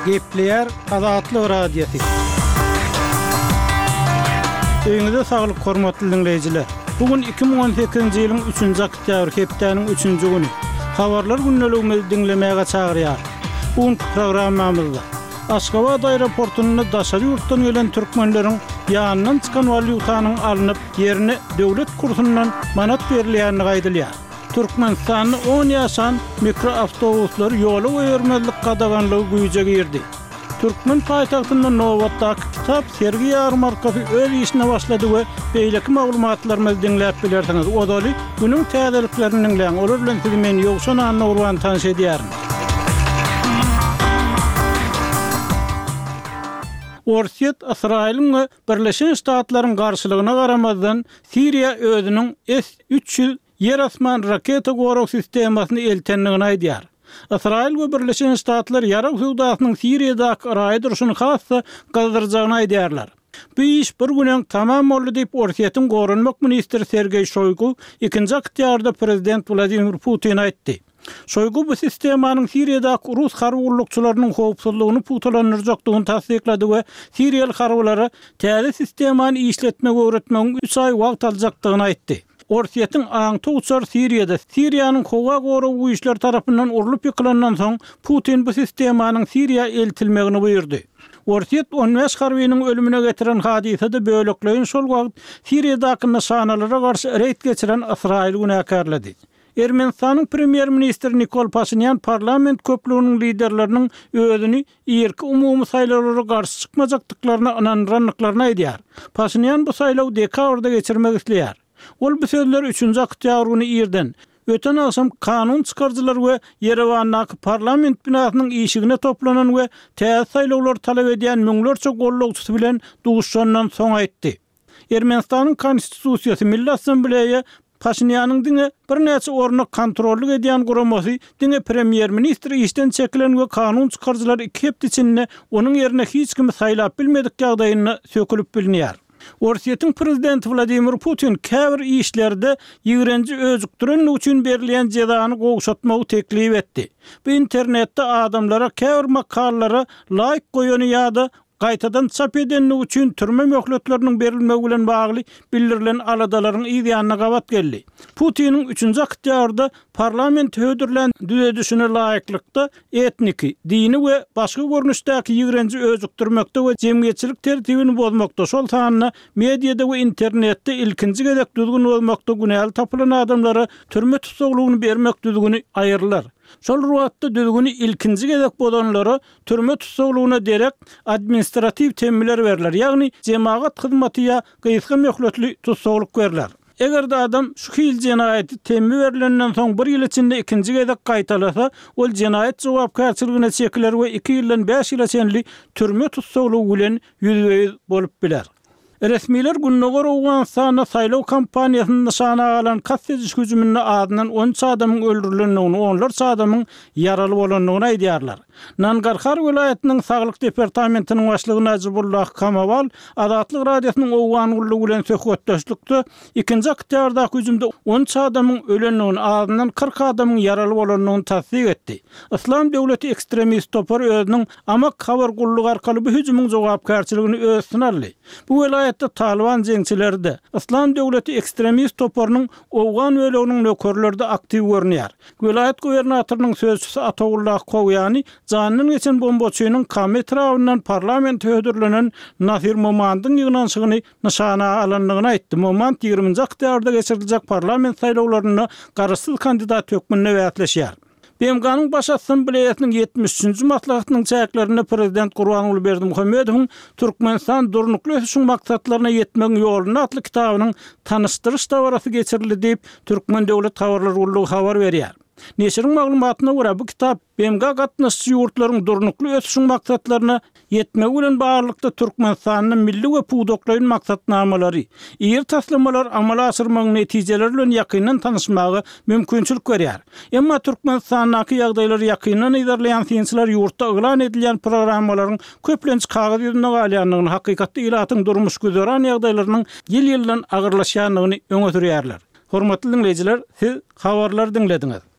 Gepleyer Azatlyk Radiosu. Öňüňizde saglyk hormatly dinleýijiler. Bugün 2018-nji ýylyň 3-nji oktýabr hepdeniň 3-nji güni. Habarlar günneligimizi dinlemäge çagyrýar. Bugün programmamyzda Aşgabat aeroportuna daşary ýurtdan gelen türkmenleriň ýanyndan çykan valyutanyň alınıp ýerine döwlet kursundan manat berilýäni gaýdylýar. Türkmenistanyň 10 ýaşan mikroawtobuslar ýoly goýarmazlyk gadaganlygy güýje girdi. Türkmen paýtagtynda Nowatdaky kitap sergi ýarmarkasy öz işine başlady we beýleki maglumatlarymyzy dinläp bilersiňiz. Odaly günüň täzeliklerini dinleň. Olar bilen sizi men ýokşan anna urwan tanış edýärim. Orsiýet Israýlyň we Birleşen Ştatlaryň garşylygyna garamazdan Siriýa özüniň S-300 yer asman raketa gorok sistemasyny eltenligini aýdýar. Israýil we Birleşen Ştatlar ýarak sowdasynyň Siriýadaky araý duruşyny hassa gazdyrjagyny aýdýarlar. Bu iş bir günen tamam boldy diýip Orsiýetiň gorunmak ministri Sergey Shoygu 2-nji oktýabrda prezident Vladimir Putin aýtdy. Shoygu bu sistemanyň Siriýadaky Rus harwurlukçylarynyň howpsuzlygyny putulandyrjakdygyny tasdiklady we Siriýal harwlary täze sistemany işletmek öwretmegiň 3 ay wagt aljakdygyny aýtdy. Orsiýetiň aňty uçar Siriýada Siriýanyň howa goraw güýçler tarapyndan urulyp ýykylandan soň Putin bu sistemanyň Siriýa eltilmegini buyurdy. Orsiýet 15 harbynyň ölümine getiren hadisede böлекleýin şol wagt Siriýadaky nişanalara garşy reýt geçiren Israýil günäkärledi. Ermenistanyň premier ministri Nikol Pashinyan parlament köplüğünün liderlerinin özünü ýerki umumy saýlawlara garşy çykmajakdyklaryna inanýanlyklaryny aýdýar. Pashinyan bu saýlaw dekabrda geçirmek isleýär. Ol bu sözler 3-nji oktýabr güni ýerden öten aşam kanun çykarjylar we Yerewandaki parlament binasynyň işigine toplanan we täze saýlawlar talap edýän müňlerçe gollagçysy bilen duguşandan soň aýtdy. Ermenistanyň konstitusiýasy Milli Assambleýa Pashinyanyň diňe bir näçe orny kontrollyk edýän guramasy diňe premier ministri işden çekilen we kanun çykarjylar 2 hepde içinde onuň ýerine hiç kimi saýlap bilmedik ýagdaýyny sökülüp bilinýär. Orsiýetiň prezidenti Vladimir Putin käbir işlerde ýigrenji özükdiren üçin berilýän jazany gowşatmagy teklip etdi. Bu internetde adamlara käbir makallalara laýyk goýany ýa-da gaýtadan çap edenlik üçin türme möhletleriniň berilmegi bilen bagly bildirilen aladalaryň ýa-da gabat geldi. Putiniň 3-nji oktýabrda parlament hödürlen düzedişine laýyklykda etniki, dini we başga görnüşdäki ýigrenji özükdirmekde we jemgyýetçilik tertibini bozmakda şol sanyna mediada we internetde ilkinji gedek düzgün bolmakda günäl tapylan adamlara türme tutsaglygyny bermek düzgüni aýyrlar. Şol ruwatda düzgüni ilkinji gedek bolanlara türme tutsaglygyna derek administrativ temmiler berler. Ýagny jemaat hyzmaty ýa gysga möhletli tutsaglyk berler. Eger de adam şu hil jenaýaty temmi berilenden soň 1 ýyl içinde ikinji gedek gaýtalasa, ol jenaýat jogapkärçiligine çekiler we 2 ýyldan 5 ýyla çenli türme tutsaglygy bilen ýüzüňiz bolup biler. Resmiler günnäge Owganistana saýlaw kampaniýasyny nişana alan kassediş hüjümüne adynan 13 adamyň öldürilendigini, onlarca adamyň ýaraly bolandygyny aýdýarlar. Nangarhar vilayetiniň saglyk departamentiniň başlygy Najibullah Kamawal Azatlyk Radiosynyň Owgan gullugy bilen söhbetdeşlikde 2-nji oktýabrdaky hüjümde 13 adamyň ölendigini, adynan 40 adamyň ýaraly bolandygyny tasdik etdi. Islam döwleti ekstremist topar özüniň amak habar gullugy arkaly bu hüjümüň jogapkärçiligini öz synarly. Bu vilayetde Taliban jeňçileri de Islam döwleti ekstremist toparynyň Owgan öleginiň nökerlerinde aktiv görnýär. Vilayet gubernatorynyň sözçüsü Atawullah Kowyany janynyň geçen bombaçynyň kamet tarapyndan parlament hödürlenen Nasir Momandyň ýygnaşygyny nişana alandygyny aýtdy. Momand 20-nji oktýabrda geçiriljek parlament saýlawlaryna garaşsyz kandidat hökmüne wätleşýär. BMG'nın baş assambleýasynyň 73-nji maslahatynyň çäklerine prezident Gurbanuly Berdimuhammedowyň Türkmenistan durnukly ösüşiň maksatlaryna ýetmegiň ýoluny atly kitabynyň tanışdyryş dawarasy geçirildi diýip Türkmen Döwlet Habarlar Gullugy habar berýär. Neşiriň maglumatyna görä bu kitap BMG gatnaşçy ýurtlaryň durnukly ösüşiň maksatlaryna ýetmegi bilen barlykda Türkmenistanyň milli we puwdoklaryň maksatnamalary, ýer taslamalar amala aşyrmagyň netijeleri bilen ýakyndan tanışmagy mümkinçilik berýär. Emma Türkmenistanyň ýagdaýlary ýakyndan ýerleýän synçylar ýurtda eglan edilýän programmalaryň köplenç kagaz ýüzüne galýanlygyny, hakykatda ilatyň durmuş güzäran ýagdaýlarynyň ýyl-ýyldan agyrlaşýanlygyny öňe sürýärler. Hormatly dinleyijiler, siz habarlar dinlediňiz.